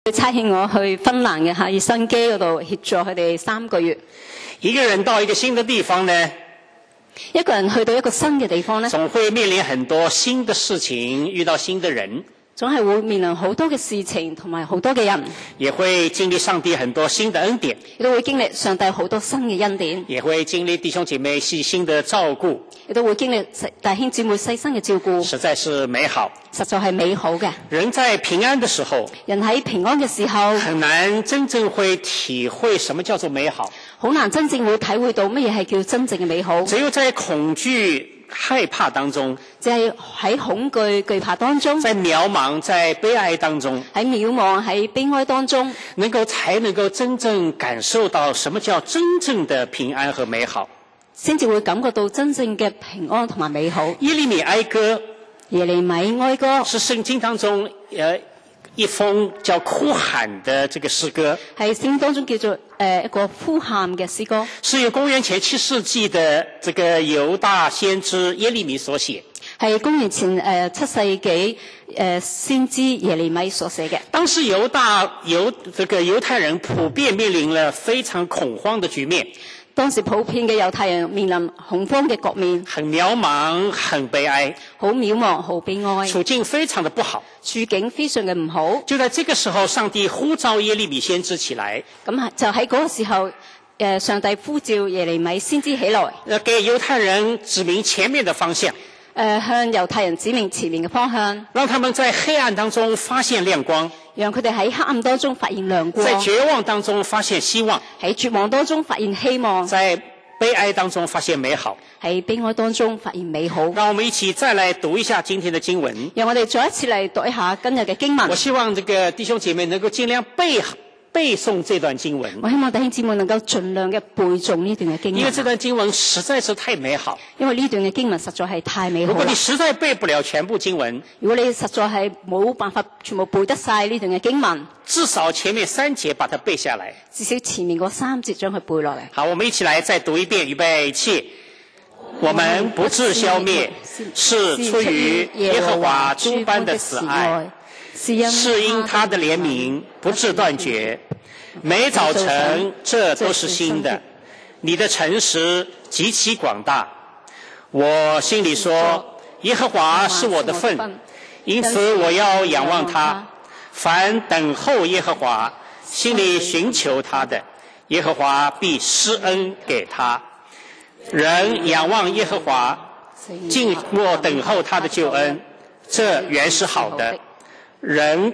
差遣我去芬蘭嘅赫爾辛基嗰度協助佢哋3個月。 一個人到一個新的地方呢， 一個人去到一個新嘅地方呢， 總會面臨很多新的事情，遇到新的人， 總係會面臨好多嘅事情同埋好多嘅人， 也會經歷上帝很多新的恩典， 亦都會經歷上帝好多新嘅恩典， 也會經歷弟兄姐妹細心的照顧， 亦都會經歷弟兄姊妹細心嘅照顧， 實在是美好， 實在係美好嘅。 人在平安的時候， 人喺平安嘅時候， 很難真正會體會什麼叫做美好， 好難真正會體會到乜嘢係叫真正嘅美好。 只有在恐懼害怕當中， 就係喺恐懼懼怕當中， 在渺茫在悲哀當中， 喺渺茫喺悲哀當中， 才能夠真正感受到什麼叫真正的平安和美好， 先至會感覺到真正嘅平安同埋美好。 耶利米哀歌， 耶利米哀歌是聖經當中一封叫哭喊的這個詩歌， 係聖經當中叫做一個呼喊嘅詩歌， 是由公元前7世紀的這個猶大先知耶利米所寫， 係公元前7世紀先知耶利米所寫嘅。 當時這個猶太人普遍面臨了非常恐慌的局面， 當時普遍嘅猶太人面臨恐慌嘅局面， 很渺茫很悲哀， 好渺茫好悲哀， 處境非常的不好， 處境非常嘅唔好。 就在這個時候，上帝呼召耶利米先知起來， 咁就喺嗰個時候上帝呼召耶利米先知起來， 給猶太人指明前面的方向， 向猶太人指明前面嘅方向， 讓他們在黑暗當中發現亮光， 讓佢哋喺黑暗當中發現亮光， 在絕望當中發現希望， 喺絕望當中發現希望， 在悲哀當中發現美好， 喺悲哀當中發現美好。 讓我們一起再來讀一下今天的經文， 讓我哋再一次嚟讀一下今日嘅經文。 我希望這個弟兄姐妹能夠盡量背誦這段經文， 我希望弟兄姊妹能夠盡量嘅背誦呢段嘅經文， 因為這段經文實在是太美好。 因為呢段嘅經文實在係太美好。 如果你實在背不了全部經文， 如果你實在係冇辦法全部背得晒呢段嘅經文， 至少前面3節把它背下來， 至少前面嗰3節將佢背落嚟。 好，我們一起來再讀一遍，預備起。我們不致消滅，是出於耶和華諸般的慈愛，是因他的憐憫不致斷絕，每早晨這都是新的，你的誠實極其廣大。我心裡說，耶和華是我的份，因此我要仰望他。凡等候耶和華，心裡尋求他的，耶和華必施恩給他。人仰望耶和華，靜默等候他的救恩，這原是好的。人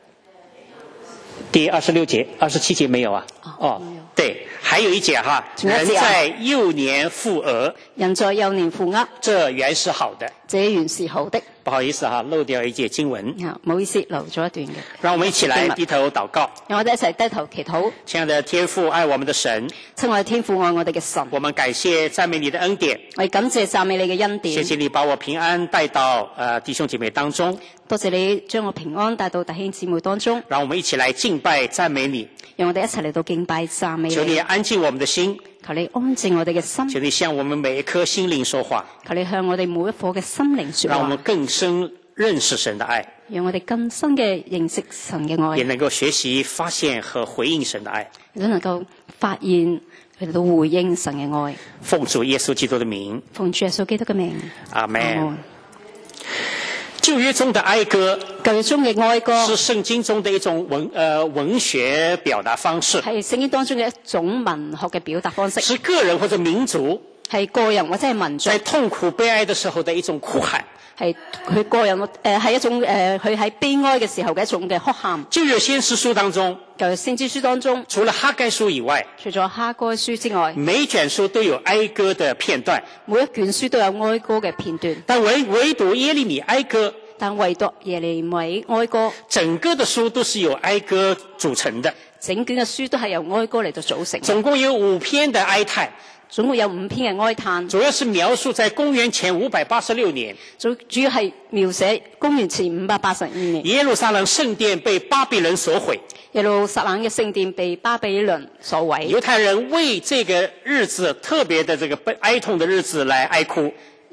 第26節、27節沒有啊？哦，對，還有一節哈，人在幼年負軛， 人在幼年負軛， 這原是好的。 這原是好的。 不好意思哈，漏掉一節經文。 唔好意思，漏咗一段嘅。 讓我們一起來低頭禱告。 讓我哋一齊低頭祈禱。 親愛的天父，愛我們的神， 親愛的天父，愛我哋嘅神。 我們感謝讚美你的恩典。 我哋感謝讚美你嘅恩典。 謝謝你把我平安帶到弟兄姐妹當中。 多謝你將我平安帶到弟兄姊妹當中。 讓我們一起來敬拜讚美你。 讓我哋一齊嚟到敬拜讚美你。 求你安靜我們的心。 求你安靜我哋嘅心。 求你向我們每一顆心靈說話。求你向我哋每一顆嘅心靈說話。 讓我們更深認識神的愛。 讓我哋更深嘅認識神嘅愛。 也能夠學習發現和回應神的愛。 亦都能夠發現嚟到回應神嘅愛。 奉主耶穌基督的名。 奉主耶穌基督嘅名。 阿們。舊約中的哀歌， 舊約中嘅哀歌是聖經中的一種文學表達方式， 係聖經當中嘅一種文學嘅表達方式， 是個人或者民族， 係個人或者係民族在痛苦悲哀的時候的一種哭喊， 係佢個人係一種佢喺悲哀嘅時候嘅一種嘅哭喊。 舊約先知書當中， 舊約先知書當中， 除了哈該書以外， 除咗哈該書之外， 每一卷書都有哀歌的片段， 每一卷書都有哀歌嘅片段。 但唯獨耶利米哀歌， 但唯獨耶利米哀歌， 整個的書都是由哀歌組成的。 整卷嘅書都係由哀歌嚟到組成。 總共有5篇的哀嘆， 總共有5篇嘅哀嘆， 主要是描述在公元前586年， 主要係描寫公元前582年， 耶路撒冷聖殿被巴比倫所毀， 耶路撒冷嘅聖殿被巴比倫所毀。 猶太人為這個日子特別的這個哀痛的日子來哀哭。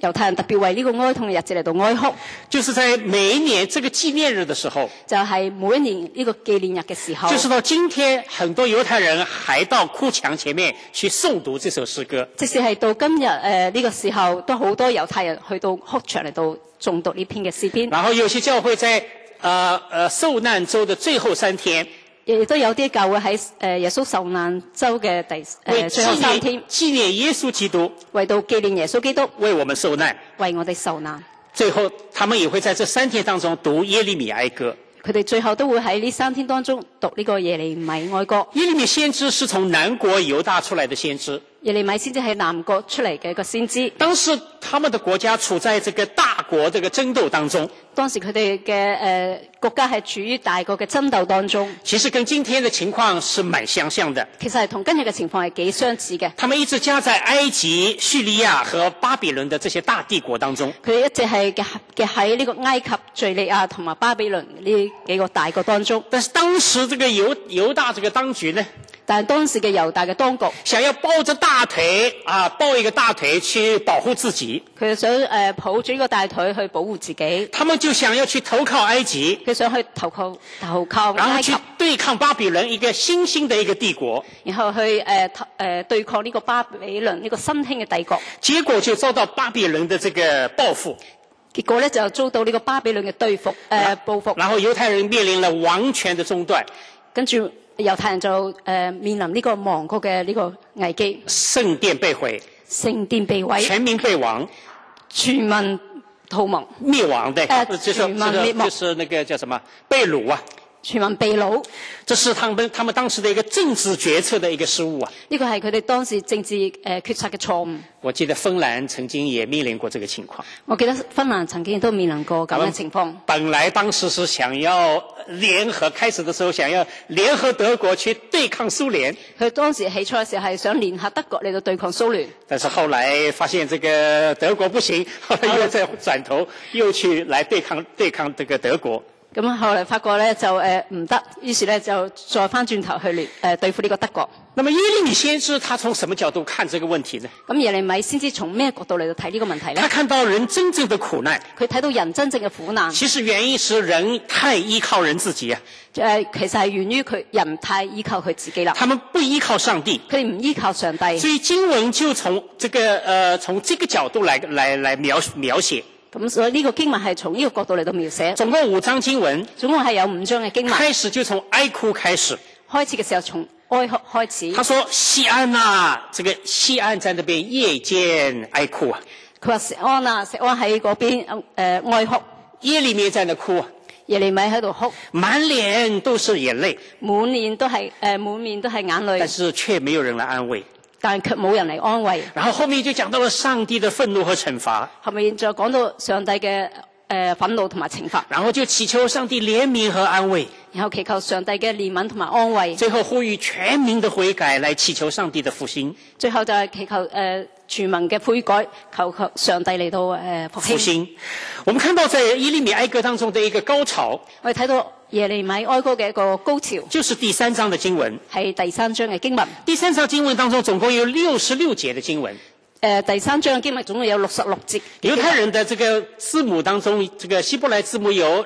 猶太人特別為呢個哀痛嘅日子嚟到哀哭， 就是在每一年這個紀念日的時候， 就係每一年呢個紀念日嘅時候， 就是到今天，很多猶太人還到哭牆前面去誦讀這首詩歌。 即使係到今日呢個時候，都好多猶太人去到哭牆嚟到誦讀呢篇嘅詩篇。 然後有些教會在受難週的最後3天， 亦都有啲教會喺耶穌受難週嘅最後3天， 紀念耶穌基督， 為到紀念耶穌基督為我們受難， 為我哋受難。 最後他們也會在這3天當中讀耶利米哀歌。 佢哋最後都會喺呢3天當中讀呢個耶利米哀歌。 耶利米先知是從南國猶大出來的先知。 耶利米先知係南國出嚟嘅一個先知。 當時他們的國家處在這個大國這個爭鬥當中。 當時佢哋嘅國家係處於大國嘅爭鬥當中。 其實跟今天的情況是蠻相像的。 其實係同今日嘅情況係幾相似嘅。 他們一直夾在埃及、敘利亞和巴比倫的這些大帝國當中。 佢哋一直係夾喺呢個埃及、敘利亞同埋巴比倫呢幾個大國當中。 但是當時這個猶大這個當局呢？ 但係當時嘅猶大嘅當局想要抱着大腿抱一個大腿去保護自己， 佢想抱住呢個大腿去保護自己。 他們就想要去投靠埃及， 佢想去投靠然後埃及， 去對抗巴比倫一個新興的一個帝國， 然後去對抗呢個巴比倫呢個新興嘅帝國。 結果就遭到巴比倫的這個報復， 結果呢就遭到呢個巴比倫嘅報復。 然後猶太人面臨了王權的中斷， 跟住猶太人就面臨呢個亡國嘅呢個危機。 聖殿被毀， 聖殿被毀， 全民被亡， 全民逃亡， 滅亡的， 全民滅亡， 就是那個叫什麼被擄啊。 全民被擄， 這是他們當時的一個政治決策的一個失誤啊。 呢個係佢哋當時政治決策嘅錯誤。 我記得芬蘭曾經也面臨過這個情況。 我記得芬蘭曾經都面臨過咁嘅情況。 本來當時是想要開始的時候想要聯合德國去對抗蘇聯。佢當時起初嘅時候係想聯合德國嚟到對抗蘇聯。但是後來發現這個德國不行，後來又再轉頭又去來對抗這個德國。 咁後來發覺咧就唔得，於是咧就再翻轉頭去對付呢個德國。 那麼耶利米先知他從什麼角度看這個問題呢？ 咁耶利米先知從咩角度嚟到睇呢個問題呢？ 他看到人真正的苦難。 佢睇到人真正嘅苦難。 其實原因是人太依靠人自己啊。 其實係源於人太依靠佢自己啦。 他們不依靠上帝。 佢哋唔依靠上帝。 所以經文就從這個角度來描寫。 咁所以呢個經文係從呢個角度嚟到描寫。 總共5章經文。 總共係有5章嘅經文。 開始就從哀哭開始。 開始嘅時候從哀哭開始。 他說西安啊，這個西安在那邊夜間哀哭啊。 佢話錫安啊，錫安喺嗰邊哀哭。 耶利米在那哭啊。 耶利米喺度哭， 滿臉都是眼淚。 滿面都係眼淚。 但是卻沒有人來安慰。 但卻冇人嚟安慰。 然後後面就講到了上帝的憤怒和懲罰。 後面就講到上帝嘅憤怒同埋懲罰。 然後就祈求上帝憐憫和安慰。 然後祈求上帝嘅憐憫同埋安慰。 最後呼籲全民的悔改，來祈求上帝的復興。 最後就係祈求全民嘅悔改，求上帝嚟到復興。 我們看到在耶利米哀歌當中的一個高潮。 我哋睇到耶利米哀歌嘅一個高潮， 就是第3章的經文。 係第3章嘅經文。 第3章經文當中總共有66節的經文。 第3章嘅經文總共有66節。 猶太人的這個字母當中，這個希伯來字母有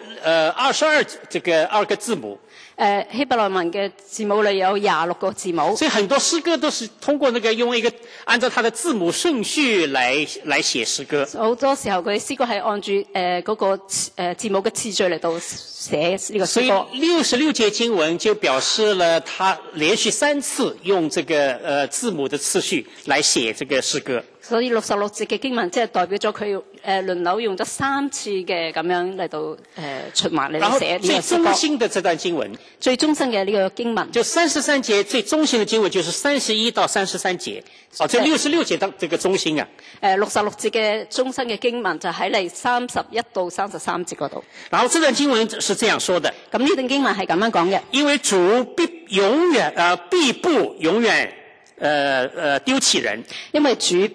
22個字母。 希伯來文嘅字母裏有26個字母。 所以很多詩歌都是通過用一個按照它的字母順序來寫詩歌。 好多時候佢詩歌係按住嗰個字母嘅次序嚟到寫呢個詩歌。 所以66節經文就表示了他連續3次用這個字母的次序來寫這個詩歌。 所以66節嘅經文即係代表咗佢輪流用咗3次嘅咁樣嚟到循環嚟到寫呢個詩歌。 最中心的這段經文， 最中心嘅呢個經文， 就33節最中心的經文就是31到33節。這66節的這個中心啊。 66節嘅中心嘅經文就喺嚟31到33節嗰度。 然後這段經文是這樣說的。 咁呢段經文係咁樣講嘅。因為主必不永遠丟棄人。 因為主必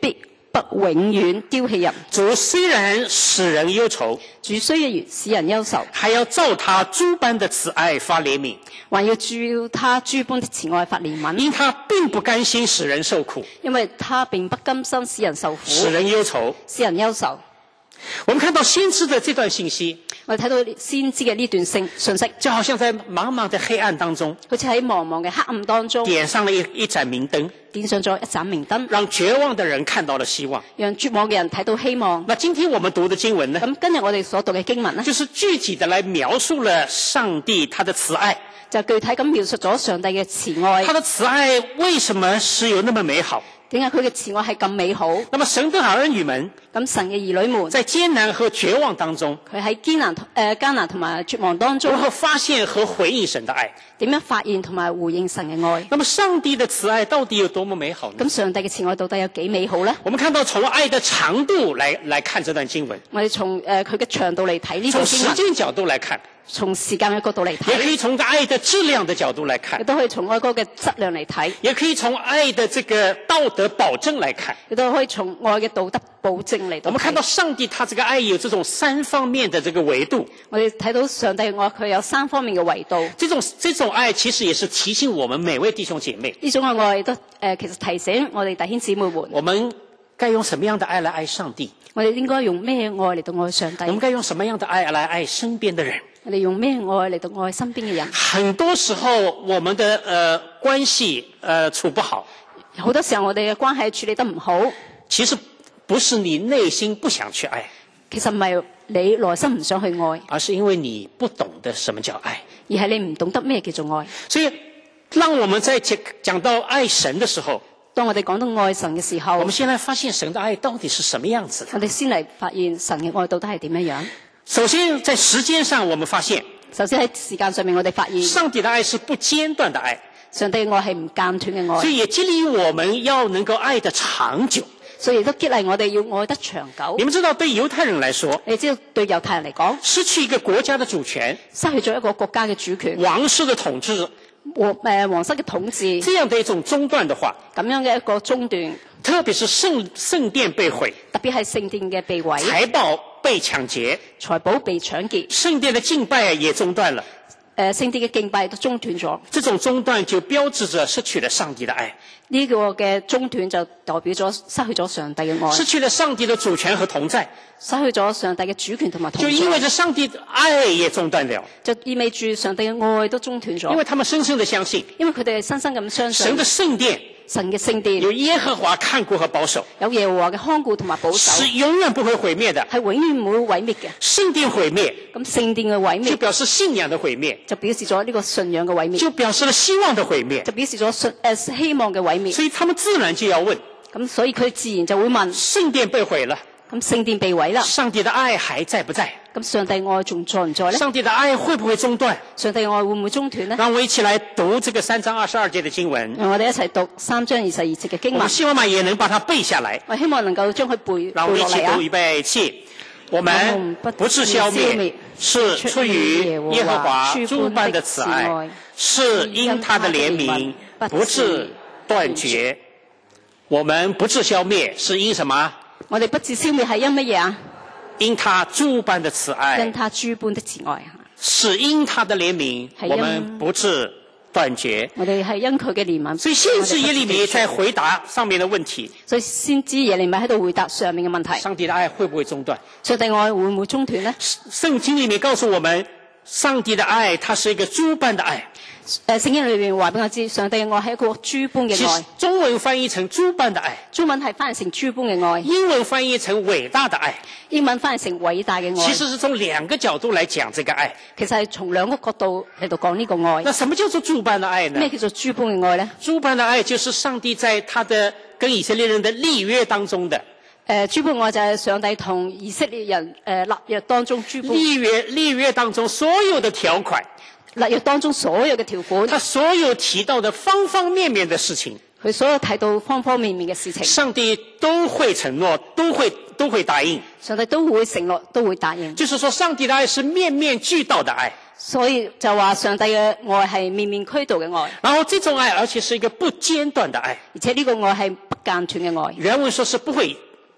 不永遠丟棄人。 主雖然使人憂愁， 主雖然使人憂愁， 還要照他諸般的慈愛發憐憫， 還要照他諸般的慈愛發憐憫。 因他並不甘心使人受苦， 因為他並不甘心使人受苦， 使人憂愁。 使人憂愁。 我們看到先知的這段信息， 我哋睇到先知嘅呢段信息， 就好像在茫茫的黑暗當中， 好似喺茫茫嘅黑暗當中點上了一盞明燈， 點上咗一盞明燈， 讓絕望的人看到了希望。 讓絕望嘅人睇到希望。 那今天我們讀的經文呢， 咁今日我哋所讀嘅經文呢， 就是具體的來描述了上帝他的慈愛。 就具體咁描述咗上帝嘅慈愛。 他的慈愛為什麼是有那麼美好？ 點解佢嘅慈愛係咁美好？ 那麼神的兒女們， 咁神嘅兒女們在艱難和絕望當中， 佢喺艱難同埋絕望當中， 如何發現和回應神的愛？ 點樣發現同埋回應神嘅愛？ 那麼上帝的慈愛到底有多麼美好呢？ 咁上帝嘅慈愛到底有幾美好呢？ 我們看到從愛的長度來看這段經文， 我哋從佢嘅長度嚟睇呢個經文， 從時間角度來看， 從時間嘅角度嚟也可睇， 以從愛的質量的角度來看亦，都可以從愛嗰個嘅質量嚟睇， 也可以從愛的這個道德保證來看。 亦都可以從愛嘅道德保證嚟到我們看到睇。 上帝他這個愛有這種三方面的這個維度， 我哋睇到上帝嘅愛，佢有三方面嘅維度。 這種愛其實也是提醒我們每位弟兄姐妹， 呢種嘅愛都其實提醒我哋弟兄姊妹們， 我們該用什麼樣的愛來愛上帝？ 我哋應該用咩愛嚟到愛上帝？ 我們該用什麼樣的愛來愛身邊的人？ 我哋用咩愛嚟到愛身邊嘅人？ 很多時候我們的關係處不好， 好多時候我哋嘅關係處理得唔好， 其實不是你內心不想去愛， 其實唔係你內心唔想去愛， 而是因為你不懂得什麼叫愛。 而係你唔懂得咩叫做愛。 所以讓我們在講到愛神的時候， 當我哋講到愛神嘅時候， 我們先來發現神的愛到底是什麼樣子的。 我哋先嚟發現神嘅愛到底係點樣樣。 首先在時間上我們發現， 首先喺時間上面我哋發現上帝的愛是不間斷的愛， 上帝嘅愛係唔間斷嘅愛， 所以也激勵我們要能夠愛得長久。 所以亦都激勵我哋要愛得長久。 你們知道對猶太人來說， 你知道對猶太人嚟講， 失去一個國家的主權， 失去咗一個國家嘅主權， 王室的統治， 皇室嘅統治， 這樣的一種中斷的話， 咁樣嘅一個中斷， 特別是聖殿被毀， 特別係聖殿嘅被毀， 財寶被搶劫， 財寶被搶劫， 聖殿的敬拜也中斷了。 聖殿嘅敬拜都中斷咗。 這種中斷就標誌着失去了上帝的愛， 呢個嘅中斷就代表咗失去咗上帝嘅愛， 失去了上帝的主權和同在， 失去咗上帝嘅主權同埋同在， 就意味着上帝的愛也中斷了。 就意味住上帝嘅愛都中斷咗。 因為他們深深地相信， 因為佢哋係深深咁相信神的聖殿神嘅聖殿有耶和華看顧和保守， 有耶和華嘅看顧同埋保守， 是永遠不會毀滅的。 係永遠唔會毀滅嘅。 聖殿毀滅， 咁聖殿嘅毀滅就表示信仰的毀滅， 就表示咗呢個信仰嘅毀滅， 就表示了希望的毀滅， 就表示咗希望嘅毀滅。 所以他們自然就要問， 咁所以佢自然就會問： 聖殿被毀了， 咁聖殿被毀啦， 上帝的愛還在不在？ 咁上帝愛仲在唔在呢？ 上帝的愛會不會中斷？ 上帝愛會唔會中斷呢？ 讓我一起來讀這個3章22節的經文。 讓我哋一齊讀3章22節嘅經文。 我們希望也能把它背下來。 我希望能夠將佢背讓我們一起讀， 落嚟啊！ 預備起。我們不是消滅，是出於耶和華諸般的慈愛，是因他的憐憫不致斷絕。我們不致消滅，是因什麼？ 我哋不致消滅係因乜嘢啊？ 因他諸般的慈愛， 因他諸般的慈愛， 是因他的憐憫，我們不致斷絕。 我哋係因佢嘅憐憫。 所以先知耶利米在回答上面的問題。 所以先知耶利米喺度回答上面嘅問題。 上帝的愛會不會中斷？ 上帝愛會唔會中斷呢？ 聖經裏面告訴我們，上帝的愛，它是一個諸般的愛。 聖經裏面話俾我知，上帝嘅愛係一個諸般嘅愛。 中文翻譯成諸般的愛， 中文係翻譯成諸般嘅愛。 英文翻譯成偉大的愛， 英文翻譯成偉大嘅愛。 其實是從兩個角度來講這個愛。 其實係從兩個角度嚟到講呢個愛。 那什麼叫做諸般的愛呢？ 咩叫做諸般嘅愛呢？ 諸般的愛就是上帝在他的跟以色列人的立約當中的。 諸般愛就係上帝同以色列人立約當中諸般。 立約當中所有的條款， 立約當中所有嘅條款， 他所有提到的方方面面的事情， 佢所有睇到方方面面嘅事情， 上帝都會承諾，都會答應。 上帝都會承諾，都會答應。 就是說，上帝的愛是面面俱到的愛。 所以就話上帝嘅愛係面面俱到嘅愛。 然後這種愛，而且是一個不間斷的愛。 而且呢個愛係不間斷嘅愛。 原文說是不會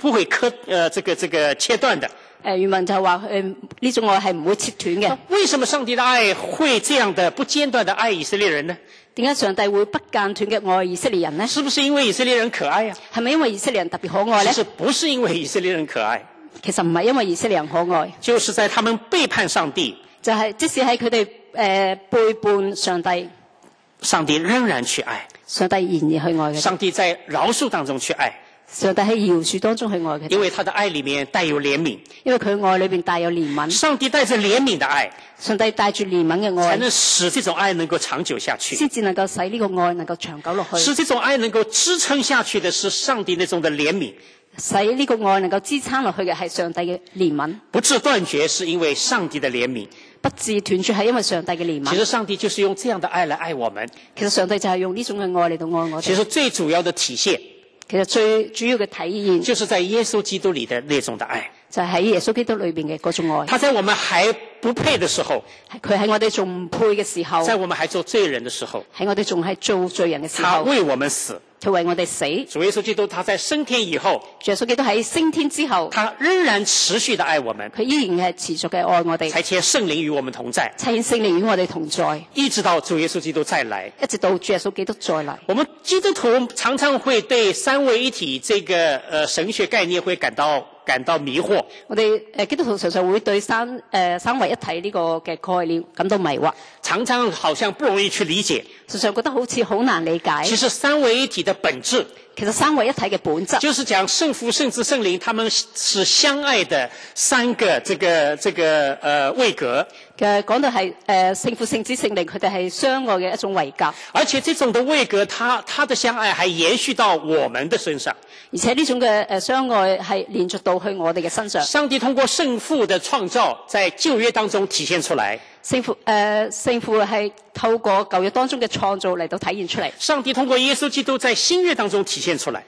不會這個切斷的。 原文就係話呢種愛係唔會切斷嘅。 為什麼上帝的愛會這樣的不間斷的愛以色列人呢？ 點解上帝會不間斷嘅愛以色列人呢？ 是不是因為以色列人可愛啊？ 係咪因為以色列人特別可愛呢？ 其實不是因為以色列人可愛， 其實唔係因為以色列人可愛， 就是在他們背叛上帝， 就係即使喺佢哋背叛上帝， 上帝仍然去愛， 上帝仍然去愛佢哋， 上帝在饒恕當中去愛， 上帝喺饒恕當中去愛佢哋， 因為他的愛裏面帶有憐憫， 因為佢愛裏邊帶有憐憫， 上帝帶着憐憫的愛， 上帝帶住憐憫嘅愛， 才能使這種愛能夠長久下去， 先至能夠使呢個愛能夠長久落去， 使這種愛能夠支撐下去的是上帝那種的憐憫， 使呢個愛能夠支撐落去嘅係上帝嘅憐憫， 不致斷絕是因為上帝的憐憫， 不致斷絕係因為上帝嘅憐憫。 其實上帝就是用這樣的愛來愛我們， 其實上帝就係用呢種嘅愛嚟到愛我哋。 其實最主要的體現， 其實最主要嘅體現， 就是在耶穌基督裏的那種的愛， 就係喺耶穌基督裏邊嘅嗰種愛。 他在我們還不配的時候， 佢喺我哋仲唔配嘅時候， 在我們還做罪人的時候， 喺我哋仲係做罪人嘅時候， 他為我們死。 佢為我哋死。 主耶穌基督他在升天以後， 耶穌基督喺升天之後， 他仍然持續地愛我們， 佢依然係持續嘅愛我哋， 差遣聖靈與我們同在， 差遣聖靈與我哋同在， 一直到主耶穌基督再來， 一直到主耶穌基督再來。 我們基督徒常常會對三位一體這個神學概念會感到迷惑。 我哋基督徒常常會對三位一體呢個嘅概念感到迷惑， 常常好像不容易去理解， 常常覺得好似好難理解。 其實三位一體的本質， 其實三位一體嘅本質， 就是講聖父、聖子、聖靈，他們是相愛的三個位格。 講到係聖父、聖子、聖靈，佢哋係相愛嘅一種位格。 而且這種的位格，他的相愛還延續到我們的身上。 而且呢種嘅相愛係連續到去我哋嘅身上。 上帝通過聖父的創造，在舊約當中體現出來。 聖父係透過舊約當中嘅創造嚟到體現出嚟。 上帝通過耶穌基督在新約當中體現出來。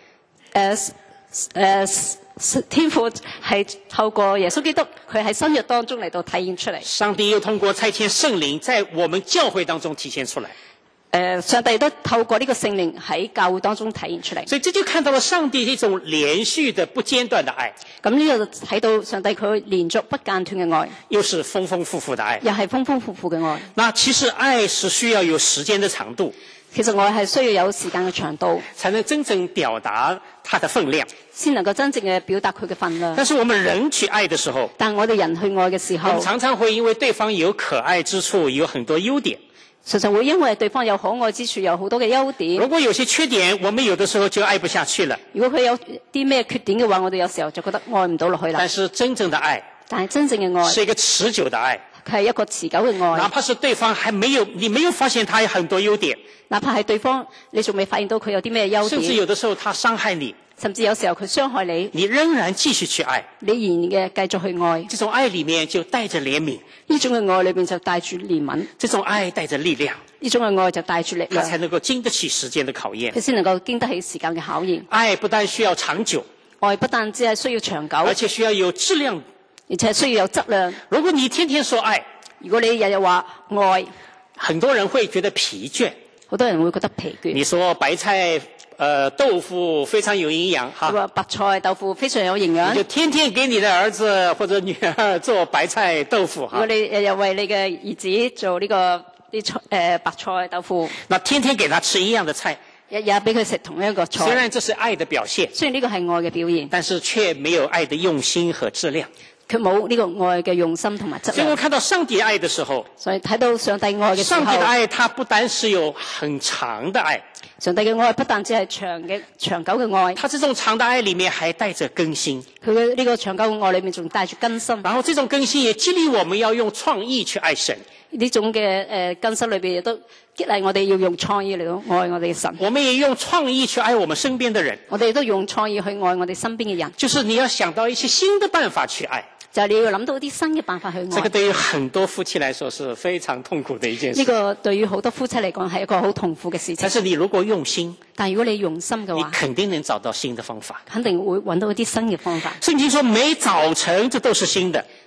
天父係透過耶穌基督，佢喺新約當中嚟到體現出嚟。 上帝又通過差遣聖靈，在我們教會當中體現出來。 上帝都透過呢個聖靈喺教會當中體現出嚟。 所以這就看到了上帝一種連續的不間斷的愛。 咁呢個就睇到上帝佢連續不間斷嘅愛， 又是豐豐富富的愛， 又係豐豐富富嘅愛。 那其實愛是需要有時間的長度， 其實愛係需要有時間嘅長度， 才能真正表達它的分量， 先能夠真正嘅表達佢嘅分量。 但是我們人去愛的時候， 但我哋人去愛嘅時候， 我們常常會因為對方有可愛之處，有很多優點， 常常會因為對方有可愛之處，有好多嘅優點。 如果有些缺點，我們有的時候就愛不下去了。 如果佢有啲咩缺點嘅話，我哋有時候就覺得愛唔到落去啦。 但是真正的愛， 但係真正嘅愛是一個持久的愛， 佢係一個持久嘅愛。 哪怕是對方你沒有發現他有很多優點， 哪怕係對方你仲未發現到佢有啲咩優點， 甚至有的時候他傷害你， 甚至有時候佢傷害你， 你仍然繼續去愛， 你仍然嘅繼續去愛。 這種愛裏面就帶着憐憫， 呢種嘅愛裏邊就帶住憐憫， 這種愛帶着力量， 呢種嘅愛就帶住力量， 它才能夠經得起時間的考驗。 佢先能夠經得起時間嘅考驗。 愛不但需要長久， 愛不但只係需要長久， 而且需要有質量， 而且需要有質量。 如果你天天說愛， 如果你日日話愛， 很多人會覺得疲倦， 好多人會覺得疲倦。 你說白菜豆腐非常有營養哈， 話白菜豆腐非常有營養， 你就天天給你的兒子或者女兒做白菜豆腐哈。 如果你日日為你嘅兒子做呢個白菜豆腐， 那天天給他吃一樣的菜， 日日俾佢食同一個菜。 雖然這是愛的表現， 雖然呢個係愛嘅表現， 但是卻沒有愛的用心和質量。 佢冇呢個愛嘅用心同埋質量。 所以我看到上帝愛的時候， 所以睇到上帝愛嘅時候， 上帝的愛，它不單是有很長的愛， 上帝嘅愛不但只係長久嘅愛， 它這種長的愛裏面還帶着更新。 佢嘅呢個長久嘅愛裏面仲帶住更新。 然後這種更新也激勵我們要用創意去愛神。 呢種嘅更新裏邊亦都激勵我哋要用創意嚟到愛我哋嘅神。 我們也用創意去愛我們身邊的人。 我哋亦都用創意去愛我哋身邊嘅人。 就是你要想到一些新的辦法去愛。 就係你要諗到啲新嘅辦法去愛。 這個對於很多夫妻來說是非常痛苦的一件事。 呢個對於好多夫妻嚟講係一個好痛苦嘅事情。 但是你如果用心， 但如果你用心嘅話， 你肯定能找到新的方法。 肯定會揾到一啲新嘅方法。 聖經說每早晨這都是新的。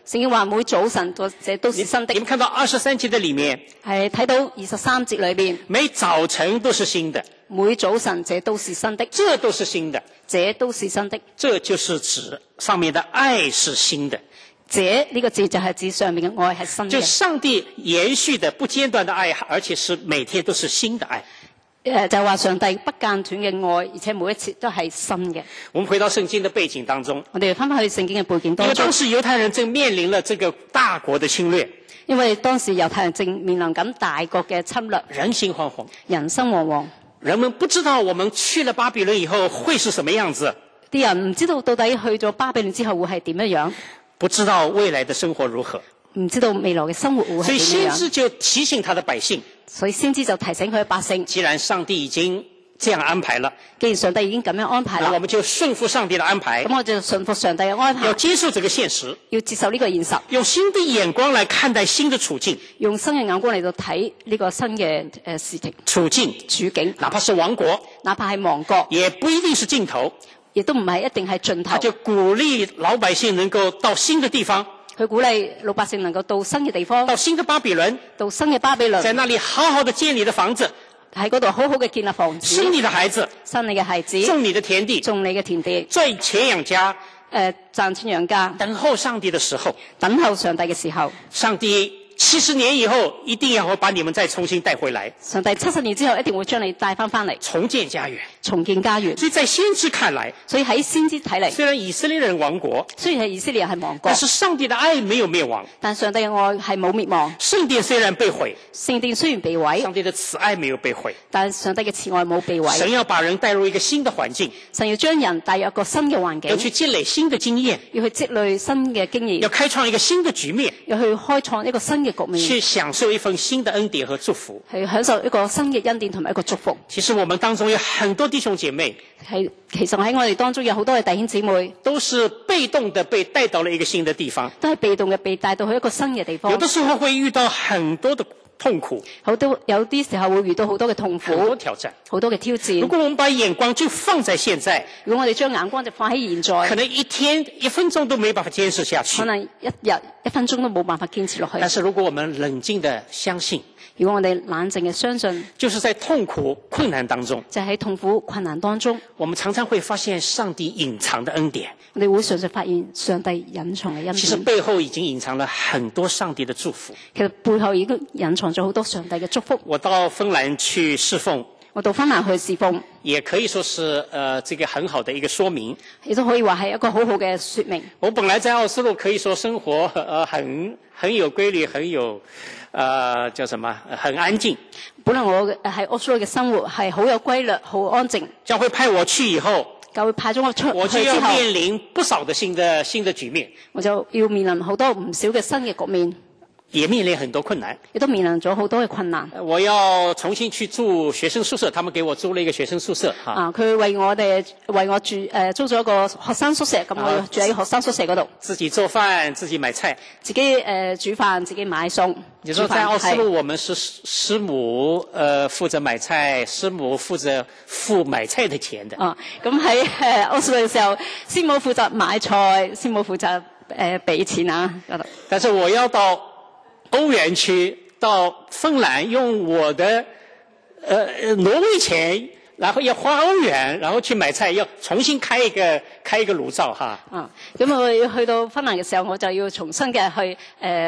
聖經話每早晨這都是新的。 你們看到23節的裡面， 係睇到23節裏邊， 每早晨都是新的， 每早晨這都是新的， 這都是新的， 這都是新的。 這就是指上面的愛是新的。 這呢個字就係指上面嘅愛係新嘅。 就上帝延續的不間斷的愛，而且是每天都是新的愛。 就話上帝不間斷嘅愛，而且每一次都係新嘅。 我們回到聖經的背景當中， 我哋翻返去聖經嘅背景當中。 因為當時猶太人正面臨了這個大國的侵略， 因為當時猶太人正面臨緊大國嘅侵略， 人心惶惶， 人心惶惶。 人們不知道我們去了巴比倫以後會是什麼樣子， 啲人唔知道到底去咗巴比倫之後會係點樣， 不知道未來的生活如何， 唔知道未來嘅生活會係點樣。 所以先知就提醒他的百姓， 所以先知就提醒佢嘅百姓， 既然上帝已經這樣安排了， 既然上帝已經咁樣安排啦， 那我們就順服上帝的安排， 咁我就順服上帝嘅安排， 要接受這個現實， 要接受呢個現實， 用新的眼光來看待新的處境， 用新嘅眼光嚟到睇呢個新嘅事情處境，哪怕是亡國， 哪怕係亡國， 也不一定是盡頭， 亦都唔係一定係盡頭。 他就鼓勵老百姓能夠到新的地方， 佢鼓勵老百姓能夠到新嘅地方， 到新的巴比倫， 到新嘅巴比倫， 在那裡好好的建你的房子， 喺嗰度好好嘅建立房子， 生你的孩子， 生你嘅孩子， 種你的田地， 種你嘅田地， 賺錢養家， 賺錢養家， 等候上帝的時候， 等候上帝嘅時候， 上帝70年以後一定要會把你們再重新帶回來， 上帝70年之後一定會將你帶翻嚟， 重建家園， 重建家園。 所以在先知看來， 所以喺先知睇嚟， 雖然以色列人亡國， 雖然係以色列人係亡國， 但是上帝的愛沒有滅亡， 但上帝嘅愛係冇滅亡。 聖殿雖然被毀， 聖殿雖然被毀， 上帝的慈愛沒有被毀， 但上帝嘅慈愛冇被毀。 神要把人帶入一個新的環境， 神要將人帶入一個新嘅環境， 要去積累新的經驗， 要去積累新嘅經驗， 要開創一個新的局面， 要去開創一個新嘅局面， 去享受一份新的恩典和祝福， 係享受一個新嘅恩典同埋一個祝福。 其實我們當中有很多弟兄姐妹， 其實喺我哋當中有好多嘅弟兄姊妹， 都是被動的被帶到了一個新的地方， 都係被動嘅被帶到去一個新嘅地方。 有的時候會遇到很多的痛苦， 有啲時候會遇到好多嘅痛苦， 很多挑戰， 好多嘅挑戰。 如果我們把眼光就放在現在， 如果我哋將眼光就放喺現在， 可能一天1分鐘都沒辦法堅持下去， 可能一日1分鐘都冇辦法堅持落去。 但是如果我們冷靜地相信， 如果我哋冷靜嘅相信， 就是在痛苦困難當中， 就喺痛苦困難當中， 我們常常會發現上帝隱藏的恩典。 我哋會常常發現上帝隱藏嘅恩典。 其實背後已經隱藏了很多上帝的祝福。 其實背後已經隱藏咗好多上帝嘅祝福。 我到芬蘭去侍奉， 我到芬蘭去侍奉， 也可以說是這個很好的一個說明。 亦都可以話係一個好好嘅說明。 我本來在奧斯陸可以說生活很有規律，很有叫什麼很安靜。 本來我喺奧斯陸嘅生活係好有規律，好安靜。 教會派我去以後， 教會派咗我出我就要去之後， 面臨不少的新的局面， 我就要面臨好多唔少嘅新嘅局面， 也面臨很多困難， 亦都面臨咗好多嘅困難。 我要重新去住學生宿舍，他們給我租了一個學生宿舍哈。 佢為我住租咗一個學生宿舍，咁我要住喺學生宿舍嗰度。 自己做飯，自己買菜， 自己煮飯，自己買餸。 你說在奧斯陸，我們是師母負責買菜，師母負責付買菜的錢的。 咁喺奧斯陸嘅時候，師母負責買菜，師母負責俾錢啊嗰度。 但是我要到歐元區，到芬蘭，用我的挪威錢，然後要花歐元，然後去買菜，要重新開一個爐灶哈。 咁我要去到芬蘭嘅時候，我就要重新嘅去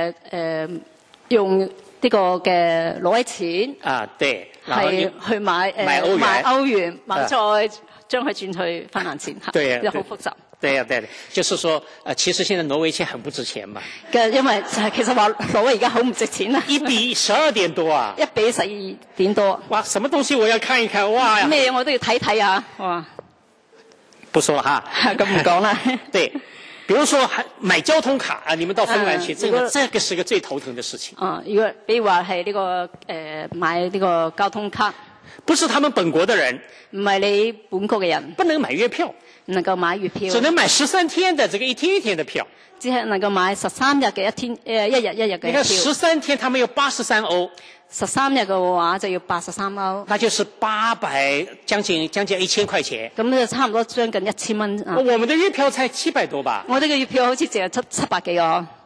用呢個嘅挪威錢對， 係去買歐元，再將佢轉去芬蘭錢， 對， 好複雜。 對呀，對，就是說，其實現在挪威錢很不值錢嘛。 因為其實話挪威而家好唔值錢啊。 1比12點多啊。 1比12點多。 哇，什麼東西我要看一看哇！ 咩我都要睇睇啊！哇， 不說了哈。 咁唔講啦。 對，比如說買交通卡啊，你們到芬蘭去，這個是個最頭疼的事情。 如果比如話係呢個買呢個交通卡， 不是他們本國的人， 唔係你本國嘅人， 不能買月票。 唔能夠買月票， 只能買13天的這個一天一天的票， 只係能夠買13日嘅一日嘅票。 你看13天，他們有83歐 ，13日嘅話就要83歐， 那就是800將近1000塊錢， 咁就差唔多將近1000蚊啊。 我們的月票才700多吧？ 我哋嘅月票好似淨係700幾哦。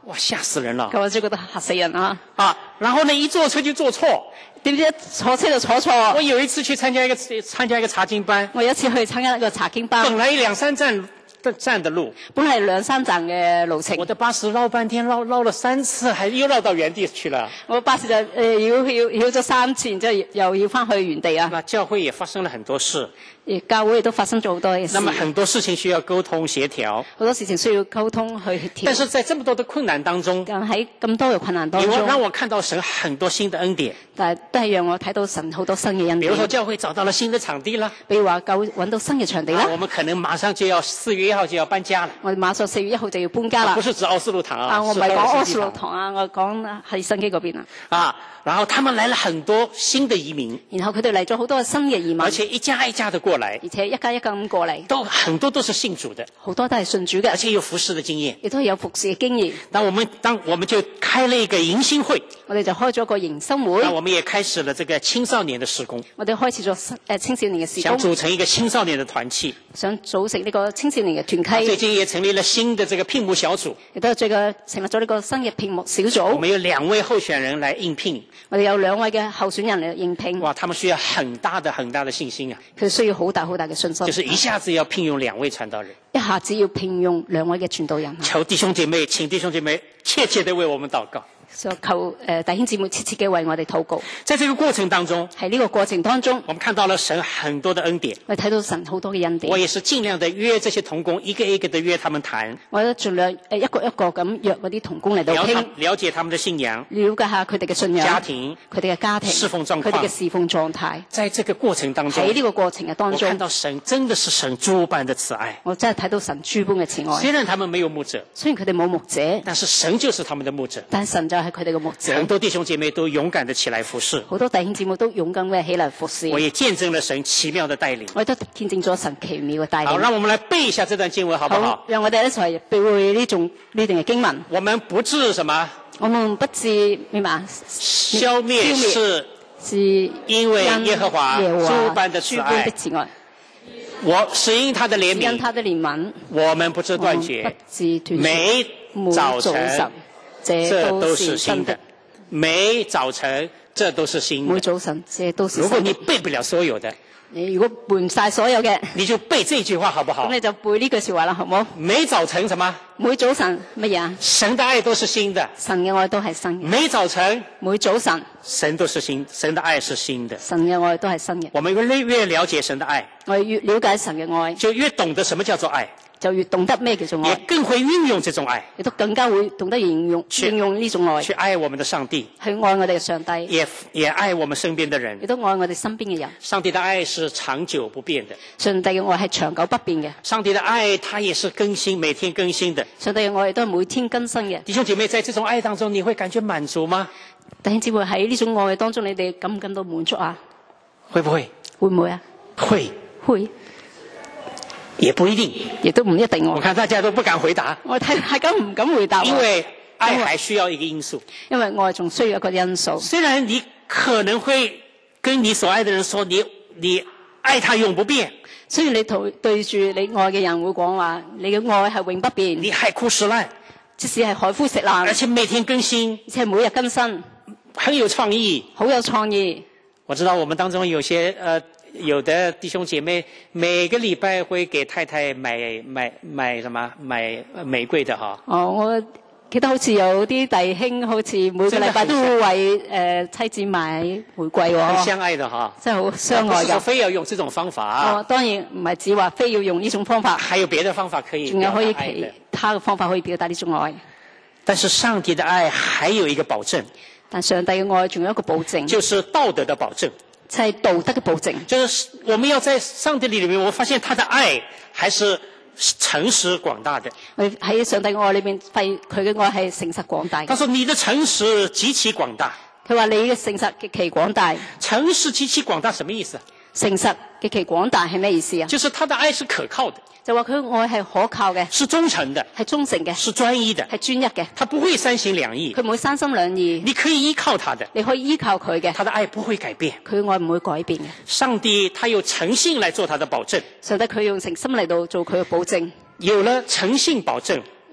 哇，吓死人了！ 咁我就覺得嚇死人啊！ 然後呢，一坐車就坐錯。 點知坐車就坐錯。 我有一次去參加一個查經班。 我有一次去參加一個查經班。 本來2-3站的路， 本來2-3站嘅路程。 我的巴士繞半天，繞了3次，還又繞到原地去了。 我巴士就繞咗3次，然之後又要翻去原地啊。 那教會也發生了很多事。 教會亦都發生咗好多嘅事。 那麼很多事情需要溝通協調。 好多事情需要溝通去協調。 但是在這麼多的困難當中， 喺咁多嘅困難當中， 讓我看到神很多新的恩典。 但係都係讓我睇到神好多新嘅恩典。 比如說教會找到了新的場地啦。 比如話教會揾到新嘅場地啦。 我們可能馬上就要4月1號就要搬家了。 我哋馬上4月1號就要搬家啦。 不是指奧斯陸堂啊。 我唔係講奧斯陸堂啊，我講喺新基嗰邊啊。 然後他們來了很多新的移民。 然後佢哋嚟咗好多新嘅移民。 而且一家一家的過來。 而且一家一家咁過嚟。 很多都是信主的。 好多都係信主嘅。 而且有服侍的經驗。 亦都有服侍嘅經驗。 當我們就開了一個迎新會。 我哋就開咗個迎新會。 我們也開始了這個青少年的事工。 我哋開始咗青少年嘅事工。 想組成一個青少年的團契。 想組成呢個青少年嘅團契。 最近也成立了新的這個聘牧小組。 亦都最近成立咗呢個新嘅聘牧小組。 我們有2位候選人來應聘。 我哋有2位嘅候選人嚟應聘。 哇，他們需要很大的信心啊！ 佢需要好大嘅信心。 就是一下子要聘用2位傳道人。 一下子要聘用2位嘅傳道人。 求弟兄姐妹，請弟兄姐妹切切地為我們禱告。 求弟兄姊妹切切嘅為我哋禱告。 在這個過程當中， 喺呢個過程當中， 我們看到了神很多的恩典。 我睇到神好多嘅恩典。 我也是盡量的約這些同工，一個一個的約他們談。 我都盡量一個一個咁約嗰啲同工嚟到傾， 了解他們的信仰， 了解下佢哋嘅信仰、 家庭、 佢哋嘅家庭、 侍奉狀況、 佢哋嘅侍奉狀態。 在這個過程當中， 喺呢個過程嘅當中， 我看到神真的是神珠般的慈愛。 我真係睇到神珠般嘅慈愛。 雖然他們沒有牧者， 雖然佢哋冇牧者， 但是神就是他們的牧者。 但神就係佢哋嘅牧者。 很多弟兄姐妹都勇敢的起來服侍， 好多弟兄姊妹都勇敢嘅起來服侍。 我也見證了神奇妙的帶領， 我亦都見證咗神奇妙嘅帶領。 好，讓我們來背一下這段經文，好不好？ 好，讓我哋一齊背會呢段嘅經文。 我們不至什麼？ 我們不至咩嘛？ 消滅是因為耶和華諸般的慈愛。我是因他的憐憫， 因他的憐憫， 我們不至斷絕。每早晨，這都是新的。每早晨，這都是新的。 每早晨，這都是新的。 如果你背不了所有的， 你如果背唔晒所有嘅， 你就背這句話好不好？ 咁你就背呢句說話啦，好唔好？ 每早晨什麼？ 每早晨乜嘢啊？ 神的愛都是新的。 神嘅愛都係新嘅。 每早晨， 每早晨， 神都是新，神的愛是新的。 神嘅愛都係新嘅。 我們越了解神的愛， 我越了解神嘅愛， 就越懂得什麼叫做愛。 就越懂得咩叫做愛， 也更會運用這種愛， 亦都更加會懂得應用呢種愛， 去愛我們的上帝， 去愛我哋嘅上帝， 也愛我們身邊的人， 亦都愛我哋身邊嘅人。 上帝的愛是長久不變的， 上帝嘅愛係長久不變嘅。 上帝的愛，它也是更新，每天更新的。 上帝嘅愛亦都係每天更新嘅。 弟兄姐妹，在這種愛當中，你會感覺滿足嗎？ 弟兄姊妹，喺呢種愛當中，你哋感唔感到滿足啊？ 會不會？ 會唔會啊？ 會。 會。 也不一定， 亦都唔一定。 我看大家都不敢回答。 我睇大家唔敢回答。 因為愛還需要一個因素。因為愛仲需要一個因素。 雖然你可能會跟你所愛的人說你愛他永不變， 雖然你對住你愛嘅人會講話，你嘅愛係永不變。 你海枯石爛， 即使係海枯石爛， 而且每天更新， 而且每日更新， 很有創意， 好有創意。我知道我們當中有的弟兄姐妹每個禮拜會給太太買什麼買玫瑰的哈。 我記得好似有啲弟兄好似每個禮拜都會為妻子買玫瑰喎。 很相愛的哈， 真係好相愛㗎。不是說非要用這種方法。 當然唔係只話非要用呢種方法。 還有別的方法可以。 仲有可以其他嘅方法可以表達呢種愛。 但是上帝的愛還有一個保證。但上帝嘅愛仲有一個保證。 就是道德的保證。 就係道德嘅保證， 就是我們要在上帝裏面，我發現他的愛還是誠實廣大的。 我喺上帝愛裏面，發現佢嘅愛係誠實廣大。 他說你的誠實極其廣大。 佢話你嘅誠實極其廣大。 誠實極其廣大什麼意思？ 誠實極其廣大係咩意思啊？ 就是他的愛是可靠的。 就話佢嘅愛係可靠嘅， 是忠誠的， 係忠誠嘅， 是專一的， 係專一嘅。 他不會三心兩意， 佢唔會三心兩意。 你可以依靠他的， 你可以依靠佢嘅。 他的愛不會改變， 佢嘅愛唔會改變嘅。 上帝他用誠信來做他的保證， 上帝佢用誠心嚟到做佢嘅保證。 有了誠信保證，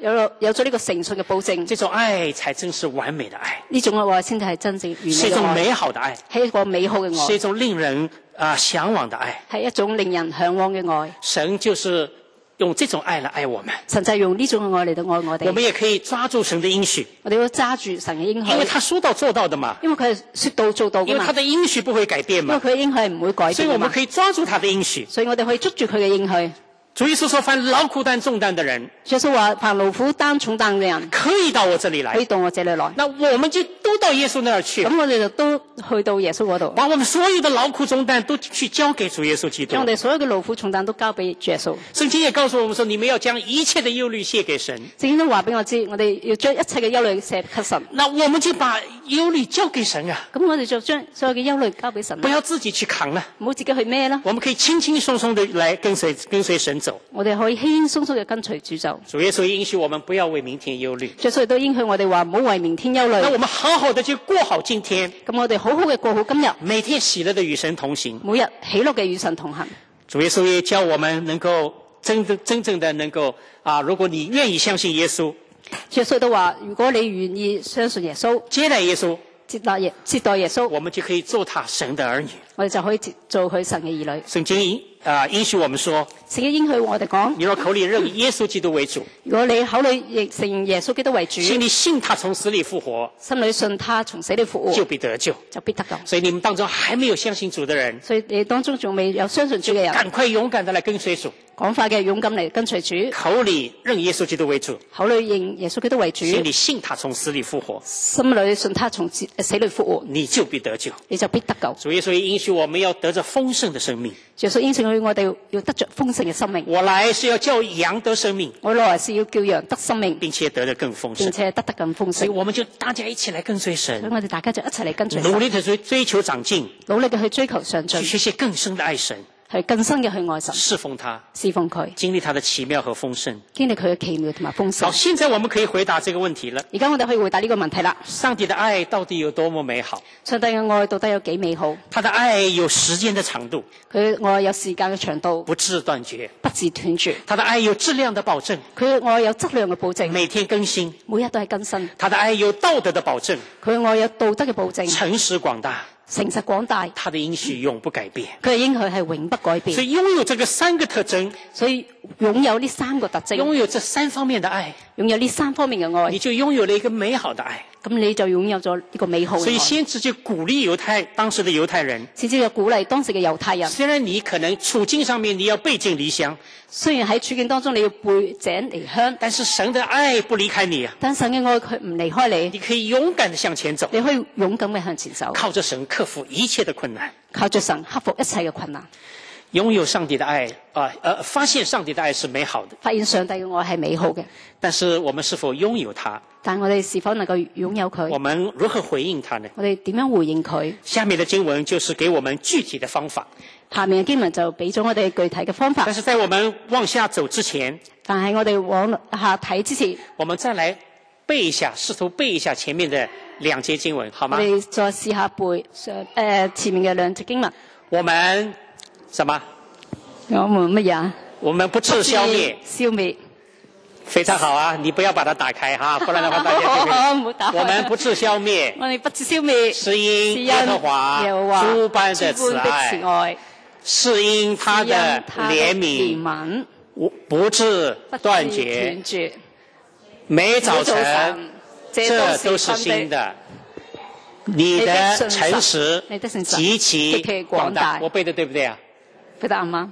有咗呢個誠信嘅保證， 這種愛才真是完美的愛， 呢種嘅愛先至係真正完美是一種嘅愛， 美好的愛， 係一個美好嘅愛， 是一種令人向往的愛。 係一種令人向往嘅愛。 神就是用這種愛來愛我們， 神就係用呢種嘅愛嚟到愛我哋。 我們也可以抓住神的應許， 我哋要揸住神嘅應許， 因為他說到做到的嘛， 因為佢係說到做到㗎嘛， 因為他的應許不會改變因為嘛， 佢嘅應許係唔會改變㗎嘛， 所以我們可以抓住他的應許。 所以我哋可以捉住佢嘅應許。 主耶穌說：凡勞苦擔重擔的人， 耶穌話：凡勞苦擔重擔嘅人， 可以到我這裡來。 可以到我這裡來。 那我們就都到耶穌那兒去， 咁我哋就都去到耶穌嗰度， 把我們所有的勞苦重擔都去交給主耶穌基督將我。哋所有嘅勞苦重擔都交俾耶穌。 聖經也告訴我們說，你們要將一切的憂慮卸給神。 聖經都話俾我知，我哋要將一切嘅憂慮卸給神。 那我們就把憂慮交給神啊， 咁我哋就將所有嘅憂慮交俾神， 不要自己去扛了。 唔好自己去孭啦。 我們可以輕輕鬆鬆的來跟隨神走。 我哋可以輕輕鬆鬆嘅跟隨主走。 主耶穌應許我們不要為明天憂慮， 耶穌亦都應許我哋話唔好為明天憂慮。 那我們好好的就過好今天， 咁我哋好好嘅過好今日， 每天喜樂的與神同行。 每日喜樂嘅與神同行。 主耶穌也教我們能夠真正的能夠如果你願意相信耶穌， 耶穌都話：如果你願意相信耶穌， 接待耶穌， 接待耶穌， 我們就可以做他神的兒女。 我哋就可以做佢神嘅兒女。 聖經應許我們說， 聖經應許我哋講， 你若口裡認耶穌基督為主， 如果你口裡亦承認耶穌基督為主， 心裡信他從死裡復活， 心裡信他從死裡復活， 就必得救。 就必得救。 所以你們當中還沒有相信主的人， 所以你當中仲未有相信主嘅人， 趕快勇敢的來跟隨主， 趕快嘅勇敢嚟跟隨主， 口裡認耶穌基督為主， 口裡認耶穌基督為主， 心裡信他從死裡復活， 心裡信他從死裡復活， 你就必得救。 你就必得救。 主耶穌應許我們要得着豐盛的生命。 耶穌應許我哋要得着豐盛嘅生命。 我來是要叫羊得生命， 我來是要叫羊得生命， 並且得得更豐盛並。且得更豐盛。 所以我們就大家一起來跟隨所以神， 我哋大家就一齊嚟跟隨努神， 力的追求長進， 努力嘅去追求上進， 去學習更深的愛神， 係更深嘅去愛神， 侍奉他， 侍奉佢， 經歷他的奇妙和豐盛。 經歷佢嘅奇妙同埋豐盛好，。現在我們可以回答這個問題了。 而家我哋可以回答呢個問題啦。 上帝的愛到底有多麼美好？ 上帝嘅愛到底有幾美好？ 他的愛有時間的長度， 佢嘅愛有時間嘅長度， 不致斷絕； 不致斷絕。 他的愛有質量的保證， 佢嘅愛有質量嘅保證， 每天更新； 每日都係更新。 他的愛有道德的保證， 佢嘅愛有道德嘅保證， 誠實廣大； 誠實廣大。 他的應許永不改變。 佢嘅應許係永不改變。 所以擁有這個三個特徵， 所以擁有呢三個特徵， 擁有這三方面的愛， 擁有呢三方面嘅愛你，就擁有了一個美好的愛。 咁你就擁有咗呢個美好嘅所以愛。 先知就鼓勵當時的猶太人， 先至要鼓勵當時嘅猶太人， 雖然你可能處境上面你要背井離鄉， 雖然喺處境當中你要背井離鄉， 但是神的愛不離開你啊， 但神嘅愛佢唔離開你你， 可以勇敢地向前走， 你可以勇敢嘅向前走， 靠着神克服一切的困難。 靠着神克服一切嘅困難。 擁有上帝的愛發現上帝的愛是美好的， 發現上帝嘅愛係美好嘅， 但是我們是否擁有它？ 但我哋是否能夠擁有佢？ 我們如何回應它呢？ 我哋點樣回應佢？ 下面的經文就是給我們具體的方法。 下面嘅經文就俾咗我哋具體嘅方法但。是在我們往下走之前， 但係我哋往下睇之前， 我們再來背一下，試圖背一下前面的兩節經文，好嗎？ 我哋再試下背前面嘅兩節經文。 我們什麼？ 我們乜嘢啊？ 我們不致消滅。 消滅。 非常好啊！你不要把它打開哈，不然的話大家就會。 唔好打開。 我們不致消滅， 我哋不致消滅， 是因耶和華諸般的慈愛，是因他的憐憫不致斷絕。每早晨，這都是新的。你的誠實極其廣大。我背的對不對啊？ 背得啱嗎？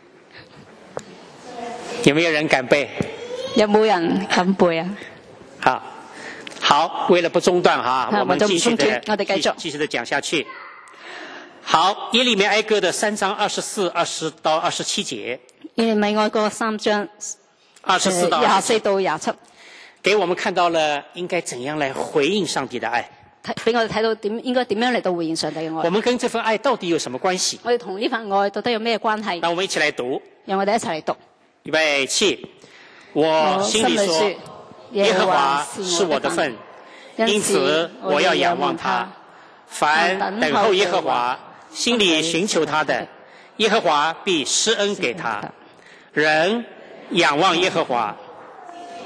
有沒有人敢背？ 有冇人敢背啊？ 好，為了不中斷哈，我們繼續的講下去。好，耶利米哀歌的3章24、20到27節。 耶利米哀歌3章 24到 27， 給我們看到了應該怎樣來回應上帝的愛。 俾我哋睇到應該點樣嚟到回應上帝嘅愛。 我們跟這份愛到底有什麼關係？ 我哋同呢份愛到底有咩關係？ 讓我們一起來讀。 讓我哋一齊嚟讀。 預備起，我心裡說，耶和華是我的份，因此我要仰望他。凡等候耶和華，心裡尋求他的，耶和華必施恩給他。人仰望耶和華，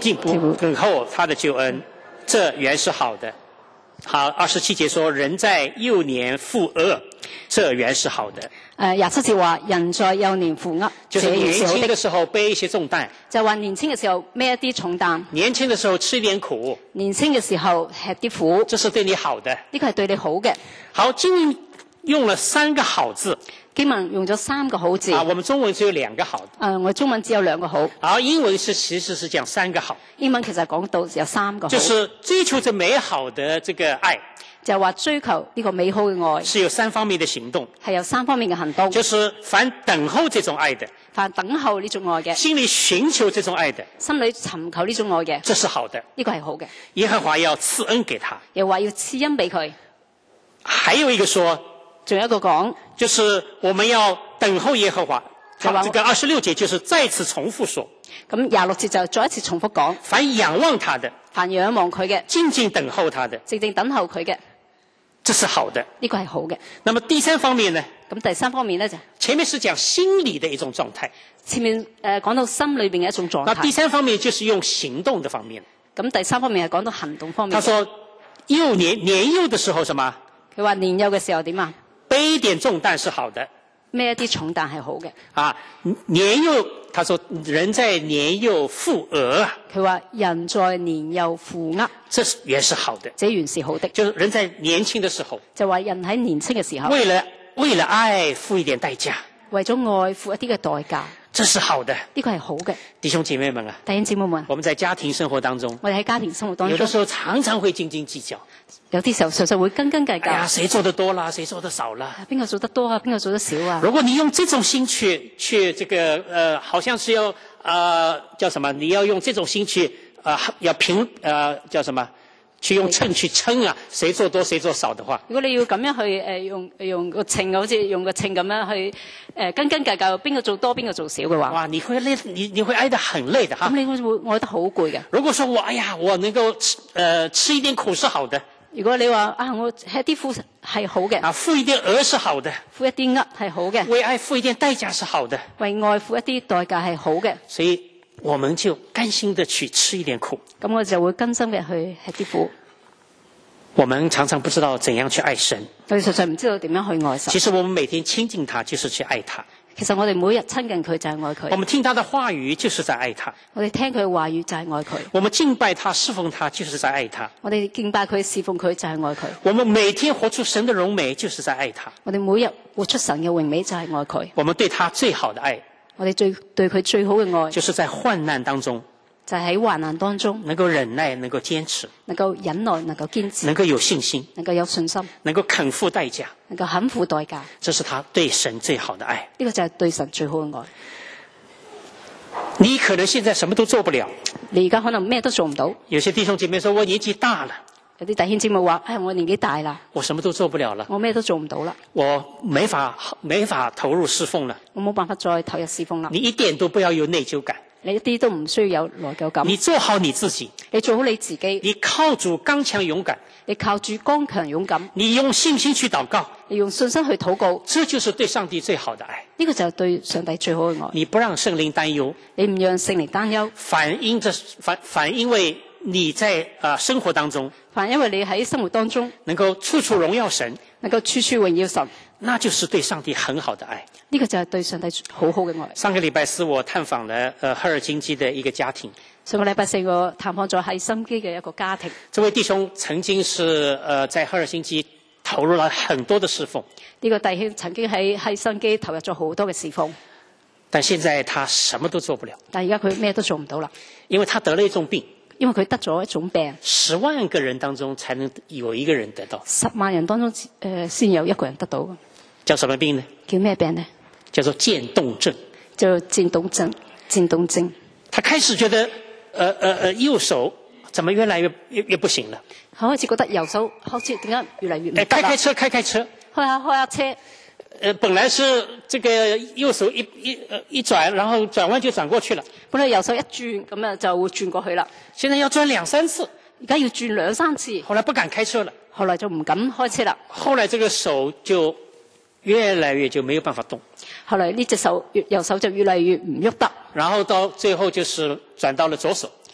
进步等候他的救恩，这原是好的。好，27节說人在幼年負軛，這原是好的。 27節話人在幼年負軛， 就是年輕的時候背一些重擔， 就話年輕嘅時候孭一啲重擔， 年輕的時候吃一點苦， 年輕嘅時候吃啲苦， 這是對你好的。 呢個係對你好嘅。 好，經文用了3個好字。 經文用咗3個好字。 我們中文只有2個好。 我中文只有2個好。 好，英文其實是講3個好。 英文其實講到有3個好。 就是追求着美好的這個愛。 就係話追求呢個美好嘅愛。 是有3方面的行動。係有3方面嘅行動。 就是凡等候這種愛的。 凡等候呢種愛嘅。 心裏尋求這種愛的。 心裏尋求呢種愛嘅。 這是好的。 呢個係好嘅。 耶和華要賜恩給他。 又話要賜恩俾佢。 還有一個說。 仲有一個講。 就是我們要等候耶和華。這個26節就是再次重複說。 咁26節就再一次重複講。 凡仰望他的。 凡仰望佢嘅。 靜靜等候他的。 靜靜等候佢嘅。 這是好的。 呢個係好嘅。 那麼第3方面呢？ 咁第3方面呢就前面是講心理的一種狀態。 前面講到心裏邊嘅一種狀態。 那第3方面就是用行動的方面。 咁第3方面係講到行動方面。 他說年幼的時候什麼？ 佢話年幼嘅時候點啊？ 背一點重擔是好的。 孭一啲重擔係好嘅。 年幼，他說人在年幼負軛。 佢話人在年幼負軛。 這原是好的。 這原是好的。 就是人在年輕的時候。 就話人喺年輕嘅時候。 為了愛付一點代價。 為咗愛付一啲嘅代價。 這是好的。 呢個係好嘅。 弟兄姐妹們啊。 弟兄姊妹們。 我們在家庭生活當中。 我哋喺家庭生活當中。 有的時候常常會斤斤計較。 有啲時候常常會斤斤計較。 誰做得多啦，誰做得少啦？ 邊個做得多啊？邊個做得少啊？ 如果你用這種心去這個好像是要叫什麼？你要用這種心去要評叫什麼？去用秤去稱啊，誰做多誰做少的話。如果你要咁樣去用個秤，好似用個秤咁樣去斤斤計較，邊個做多邊個做少嘅話， 哇！你會累，你會挨得很累的哈。 咁你會愛得好攰嘅。 如果說我能夠吃一點苦是好的。 如果你話我吃啲苦係好嘅。 付一點軛是好的。 付一啲軛係好嘅。 為愛付一點代價是好的。 為愛付一啲代價係好嘅。 所以我們就甘心的去吃一點苦。 咁我就會甘心嘅去吃啲苦。 我們常常不知道怎樣去愛神。 我哋實在唔知道點樣去愛神。 其實我們每天親近他，就是去愛他。 其實我哋每日親近佢就係愛佢。 我們聽他的話語，就是在愛他。 我哋聽佢嘅話語就係愛佢。 我們敬拜他、侍奉他，就是在愛他。 我哋敬拜佢、侍奉佢就係愛佢。 我們每天活出神的榮美，就是在愛他。 我哋每日活出神嘅榮美就係愛佢。 我們對他最好的愛， 我哋對佢最好嘅愛， 就是在患難當中。 就喺患難當中， 能夠忍耐，能夠堅持， 能夠忍耐，能夠堅持， 能夠有信心， 能夠有信心， 能夠肯付代價， 能夠肯付代價。這是他對神最好的愛。 呢個就係對神最好嘅愛。 你可能現在什麼都做不了， 你而家可能咩都做唔到。 有些弟兄姐妹說：我年紀大了。 有啲弟兄姊妹話：我年紀大啦， 我什麼都做不了了， 我咩都做唔到啦， 我沒法投入侍奉了， 我冇辦法再投入侍奉啦。 你一點都不要有內疚感。 你一啲都唔需要有內疚感。 你做好你自己， 你做好你自己。 你靠主剛強勇敢， 你靠住剛強勇敢。 你用信心去禱告， 你用信心去禱告， 這就是對上帝最好的愛。 呢個就係對上帝最好嘅愛。 你不讓聖靈擔憂， 你唔讓聖靈擔憂， 反因為你在生活當中， 反因為你喺生活當中能夠處處榮耀神， 能夠處處榮耀神， 那就是對上帝很好的愛。 呢個就係對上帝好好嘅愛。 上個禮拜四我探訪了赫爾辛基的一個家庭。 上個禮拜四我探訪咗赫爾辛基嘅一個家庭。 這位弟兄曾經是在赫爾辛基投入了很多的侍奉。 呢個弟兄曾經喺赫爾辛基投入咗好多嘅侍奉。 但現在他什麼都做不了。 但係而家佢咩都做唔到啦。 因為他得了一種病。 因為佢得咗一種病。 10萬個人當中才能有一個人得到。 10萬人當中先有一個人得到。 叫什麼病呢？ 叫咩病呢？ 叫做漸凍症。 叫漸凍症。漸凍症。他開始覺得右手怎麼越來越不行了。 佢開始覺得右手好似點解越嚟越唔得啦。 開車。 開下車。 本來是這個右手一轉，然後轉彎就轉過去了。 本來右手一轉咁啊就會轉過去啦。 現在要轉2-3次。 而家要轉2-3次。 後來不敢開車了。 後來就唔敢開車啦。 後來這個手就越來越就沒有辦法動。 後來呢隻右手就越來越唔喐得。 然後到最後就是轉到了左手。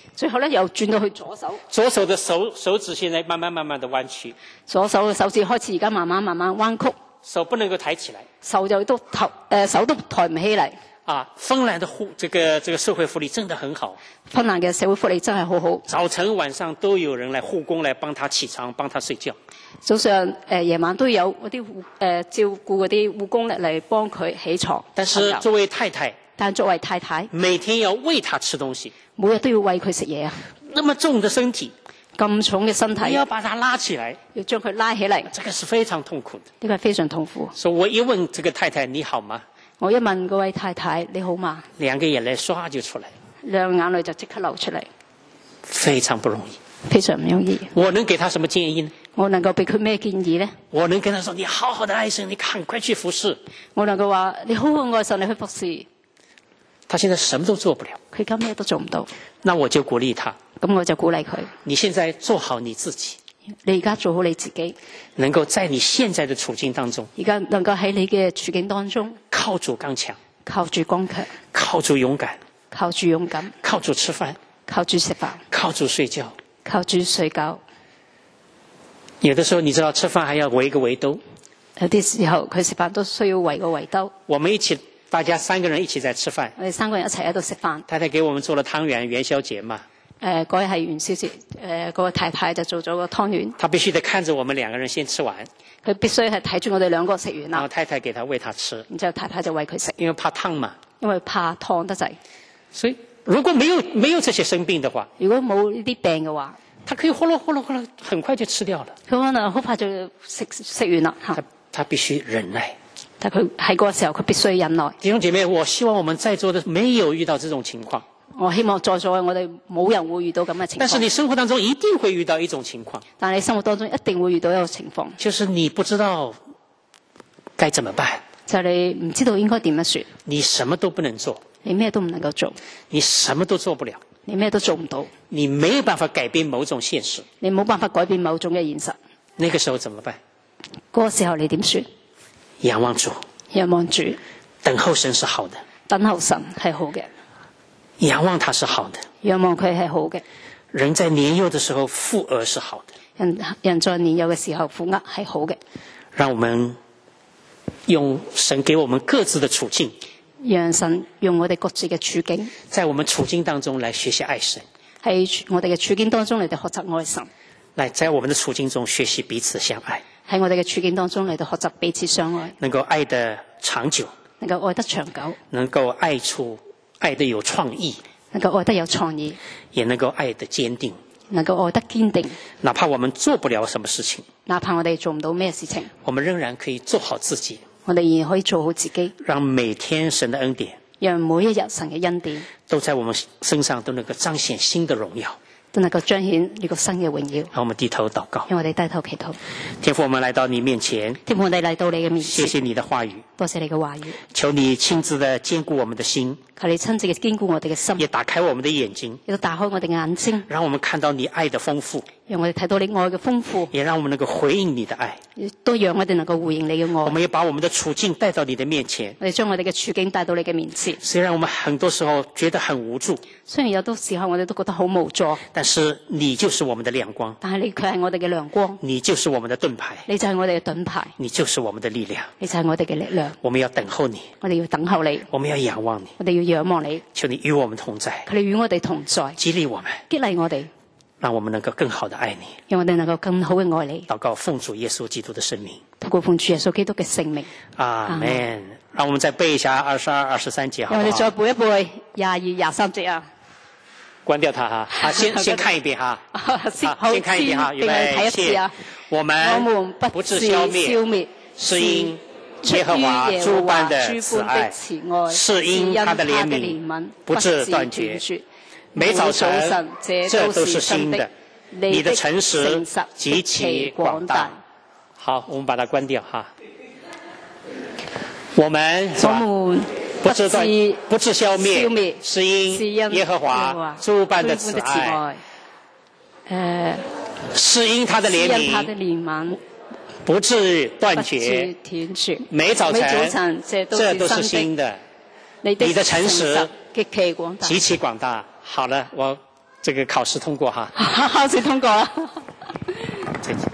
最後咧又轉到去左手， 左手的手指現在慢慢的彎曲， 左手嘅手指開始而家慢慢彎曲， 手不能夠抬起來， 手都抬唔起嚟。 芬蘭的這個社會福利真的很好， 芬蘭嘅社會福利真係好好， 早晨晚上都有人來護工來幫他起床，幫他睡覺。 早上夜晚都有嗰啲照顧嗰啲護工嚟幫佢起床。 但是作為太太， 每天要餵他吃東西， 每日都要餵佢食嘢啊！ 那麼重的身體， 咁重嘅身體， 你要把它拉起來， 要將佢拉起嚟， 這個是非常痛苦的。 呢個係非常痛苦。 所以我一問這個太太你好嗎？ 我一問嗰位太太你好嗎？ 兩個眼淚唰就出來， 兩眼淚就即刻流出嚟， 非常不容易， 非常唔容易。 我能給他什麼建議呢？ 我能夠俾佢咩建議呢？ 我能跟他說：你好好的愛神，你趕快去服侍。 我能夠話你好好愛神，你去服侍。 他現在什麼都做不了， 佢而家咩都做唔到。 那我就鼓勵他， 咁我就鼓勵佢。 你現在做好你自己， 你而家做好你自己， 能夠在你現在的處境當中， 而家能夠喺你嘅處境當中， 靠主剛強， 靠住剛強， 靠主勇敢， 靠住勇敢， 靠主吃飯， 靠住食飯， 靠主睡覺， 靠住睡覺。 有的時候你知道吃飯還要圍個圍兜， 有啲時候佢食飯都需要圍個圍兜。 我們大家3個人一起在吃飯， 我哋3個人一齊喺度食飯。 太太給我們做了湯圓元宵節嘛。 嗰日係元宵節，嗰個太太就做咗個湯圓。 他必須得看着我們2個人先吃完。 佢必須係睇住我哋2個食完啦。 然後太太給他餵他吃。 然之後太太就餵佢食。 因為怕燙嘛。 因為怕燙得滯。所以如果沒有這些生病的話， 如果冇呢啲病嘅話， 他可以呼嚕呼嚕呼嚕，很快就吃掉了。 佢可能好快就食完啦。 他必須忍耐。 但佢喺嗰個時候，佢必須忍耐。 弟兄姐妹，我希望我們在座的沒有遇到這種情況。 我希望在座嘅我哋冇人會遇到咁嘅情況。 但是你生活當中一定會遇到一種情況。 但係你生活當中一定會遇到一個情況， 就是你不知道該怎麼辦。 就係你唔知道應該點樣說。 你什麼都不能做。 你咩都唔能夠做。 你什麼都做不了。 你咩都做唔到。 你沒有辦法改變某種現實。 你冇辦法改變某種嘅現實。 那個時候怎麼辦？ 嗰個時候你點說？ 仰望主。 仰望主。 等候神是好的。 等候神係好嘅。 仰望他是好的。 仰望佢係好嘅。 人在年幼的時候負軛是好的。 人在年幼嘅時候負軛係好嘅。 讓我們用神給我們各自的處境。 讓神用我哋各自嘅處境。 在我們處境當中來學習愛神。 喺我哋嘅處境當中嚟到學習愛神。 來在我們的處境中學習彼此相愛。 喺我哋嘅處境當中嚟到學習彼此相愛。 能夠愛得長久。 能夠愛得長久。 能夠愛得有創意。 能夠愛得有創意。 也能夠愛得堅定。 能夠愛得堅定。 哪怕我們做不了什麼事情。 哪怕我哋做唔到咩事情。 我們仍然可以做好自己。 我哋仍然可以做好自己。 讓每天神的恩典。 讓每一日神嘅恩典。 都在我們身上都能夠彰顯新的榮耀。 都能夠彰顯呢個新嘅榮耀。 讓我們低頭禱告。 讓我哋低頭祈禱。 天父，我們來到你面前。 天父，我哋嚟到你嘅面前。 謝謝你的話語。 多謝你嘅話語。 求你親自的堅固我們的心。 求你親自嘅堅固我哋嘅心。 也打開我們的眼睛。 亦都打開我哋嘅眼睛。 讓我們看到你愛的豐富。 讓我哋睇到你愛嘅豐富。 也讓我們能夠回應你的愛。 亦都讓我哋能夠回應你嘅愛。 我們也把我們的處境帶到你的面前。 我哋將我哋嘅處境帶到你嘅面前。 雖然我們很多時候覺得很無助。 雖然有多時候我哋都覺得好無助。 但是你就是我們的亮光。 但係你卻係我哋嘅亮光。 你就是我們的盾牌。 你就係我哋嘅盾牌。 你就是我們的力量。 你就係我哋嘅力量。 我們要等候你。 我哋要等候你。 我們要仰望你。 我哋要仰望你。 求你與我們同在。 求你與我哋同在。 激勵我們。 激勵我哋。 讓我們能夠更好的愛你。 讓我哋能夠更好嘅愛你。 禱告奉主耶穌基督的聖名。 禱告奉主耶穌基督嘅聖名。 阿們。讓我們再背一下22、23節好不好？ 讓我哋再背一背22、23節啊。 關掉它哈，好，先看一遍哈，先看一遍哈，預備起。我們不致消滅，是因耶和華諸般的慈愛，是因他的憐憫不致斷絕。每早晨，這都是新的，你的誠實極其廣大。好，我們把它關掉哈。我們不致消滅，是因耶和華諸般的慈愛，是因他的憐憫不致斷絕。每早晨，這都是新的，你的誠實極其廣大。好了， 这个考试通过哈。 考試通過啦。 再見。